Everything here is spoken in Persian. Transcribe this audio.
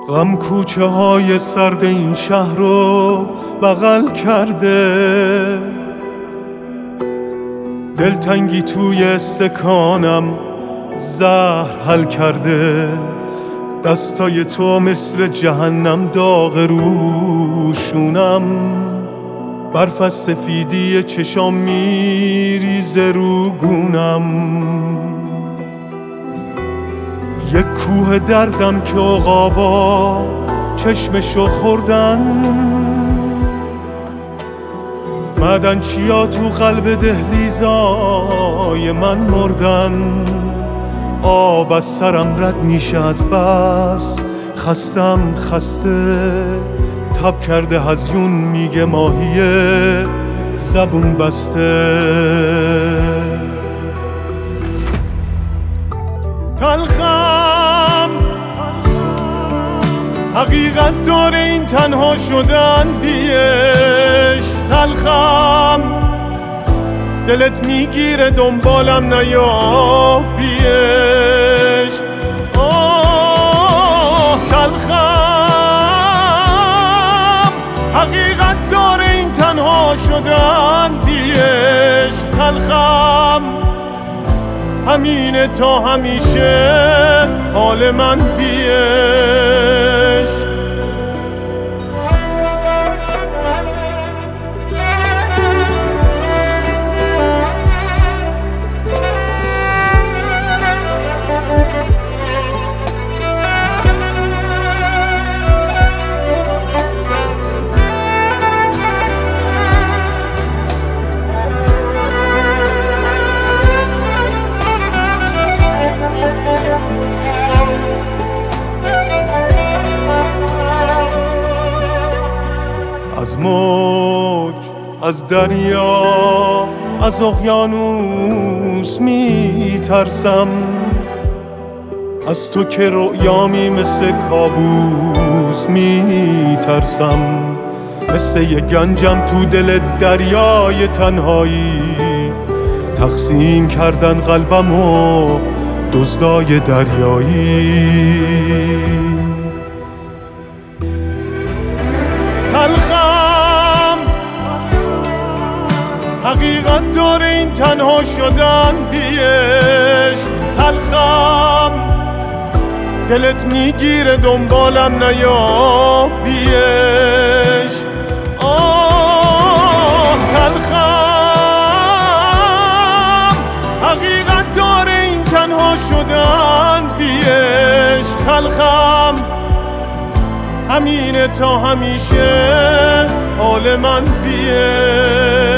غم کوچه های سرد این شهر رو بغل کرده، دلتنگی توی استکانم زهر حل کرده. دستای تو مثل جهنم داغ روشونم، برف از سفیدی چشام میریزه رو گونم. یک کوه دردم که عقابا چشمشو خوردن، معدنچیا تو قلب دهلیزای من مردن. آب از سرم رد میشه از بس خستم خسته، تب کرده هزیون میگه ماهیه زبون بسته. تلخم حقیقت داره این تنها شدن بیش. تلخم دلت میگیره دنبالم نیا بیش. تلخم حقیقت داره این تنها شدن بیش. تلخم همینه تا همیشه حال من بیش. از موج، از دریا، از اقیانوس میترسم، از تو که رؤیامی مثل کابوس میترسم. مثل یه گنجم تو دل دریای تنهایی، تقسیم کردن قلبمو دزدای دریایی. تلخم حقیقت داره این تنها شدن بیش. تلخم دلت میگیره دنبالم نیا بیش. تلخم حقیقت داره این تنها شدن بیش. تلخم همینه تا همیشه حال من بیش.